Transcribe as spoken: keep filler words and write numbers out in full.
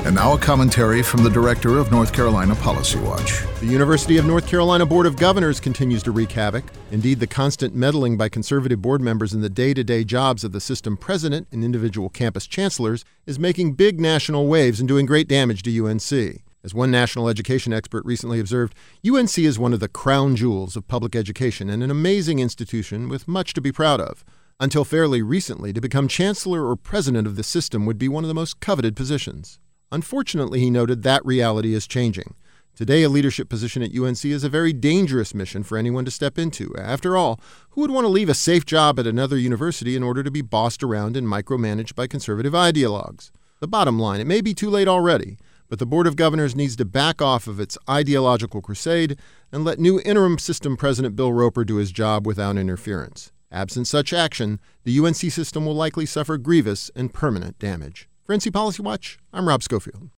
And now a commentary from the director of North Carolina Policy Watch. The University of North Carolina Board of Governors continues to wreak havoc. Indeed, the constant meddling by conservative board members in the day-to-day jobs of the system president and individual campus chancellors is making big national waves and doing great damage to U N C. As one national education expert recently observed, U N C is one of the crown jewels of public education and an amazing institution with much to be proud of. Until fairly recently, to become chancellor or president of the system would be one of the most coveted positions. Unfortunately, he noted that reality is changing. Today, a leadership position at U N C is a very dangerous mission for anyone to step into. After all, who would want to leave a safe job at another university in order to be bossed around and micromanaged by conservative ideologues? The bottom line, it may be too late already, but the Board of Governors needs to back off of its ideological crusade and let new interim system president Bill Roper do his job without interference. Absent such action, the U N C system will likely suffer grievous and permanent damage. For N C Policy Watch, I'm Rob Schofield.